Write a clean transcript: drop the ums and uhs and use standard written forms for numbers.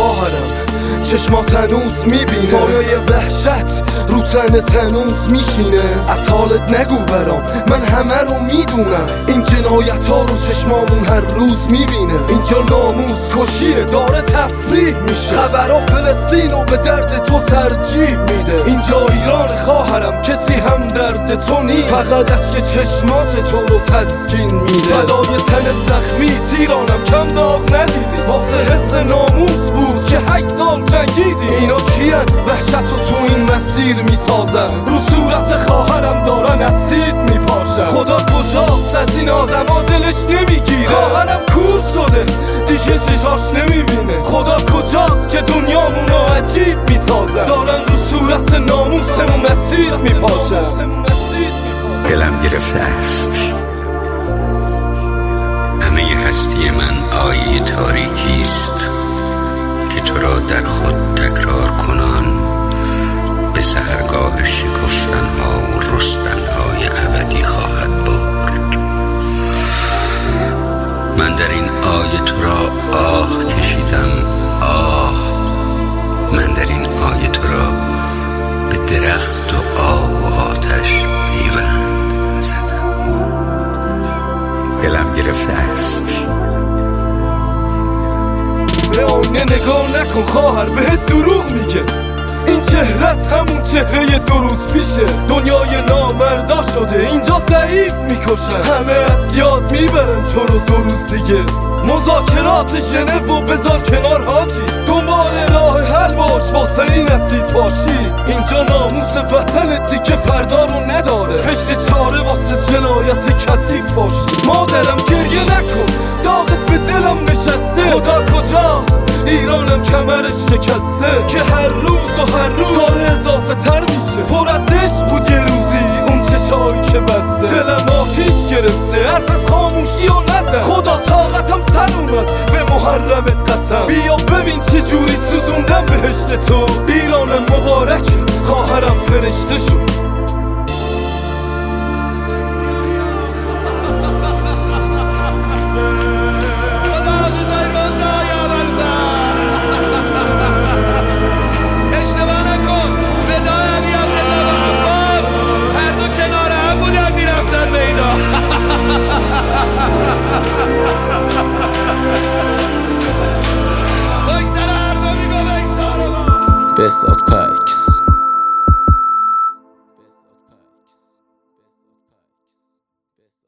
خواهرم چشمات هنوز میبینه سایه وحشت رو تن تنوز میشینه. از حالت نگو برام من همه رو میدونم، این جنایت ها رو چشمامون هر روز میبینه. اینجا ناموز کشیه داره تفریح میشه، خبرها فلسطین رو به درد تو ترجیح میده. اینجا ایران خواهرم کسی هم درد تو نیست، فقط اشک چشمات تو رو تسکین میده. فدای تن زخمی تیرانم کم داغ ندیدی، واسه حس ناموس بود که 8 سال جنگیدی. اینا کیان وحشت رو تو این مسیر میسازن، رو صورت خواهرم دارن اسید میپاشن. خدا کجاست از این آدم ها دلش نمیگیره، خواهرم کور شده دیگه چشاش نمیبینه. خدا کجاست که دنیامون رو عجیب میسازن، دارن رو صورت ناموسمون اسید میپاشن. دلم گرفته است همه هستی من آیه تاریکی است که تو را در خود تکرار کنان به سحرگاه شکفتنها و رستنهای ابدی خواهد برد. من در این آیه تو را آه کشیدم، آه. من در این آیه تو را به درخت و آب و آتش پیوند زدم. دلم گرفته است. به آینه نگاه نکن خواهر بهت دروغ میگه، این چهرت همون چهره 2 روز پیشه. دنیای نامردا شده اینجا ضعیف میکشن، همه از یاد میبرن تو رو 2 روز دیگه. مذاکرات ژنو و بذار کنار حاجی، دنبال راه حل باش واسه این اسید باشی. اینجا ناموس وطن دیگه فردا رو نداره، فکر چاره واسه جنایت کثیف باشی. مادرم گریه نکن داغت به دلم نشسته، خدا کجاست ایرانم کمرش شکسته که هر روز و هر روز داره اضافه تر میشه. پر از عشق بود یه روزی اون چشایی که بسته، دلم آتیش گرفته حرف از خاموشی و نزن. خدا طاقتم سر اومد به محرمت قسم، بیا ببین چه جوری سوزوندم بهشت تو. ایرانم مبارک خواهرم فرشته شد. بهزاد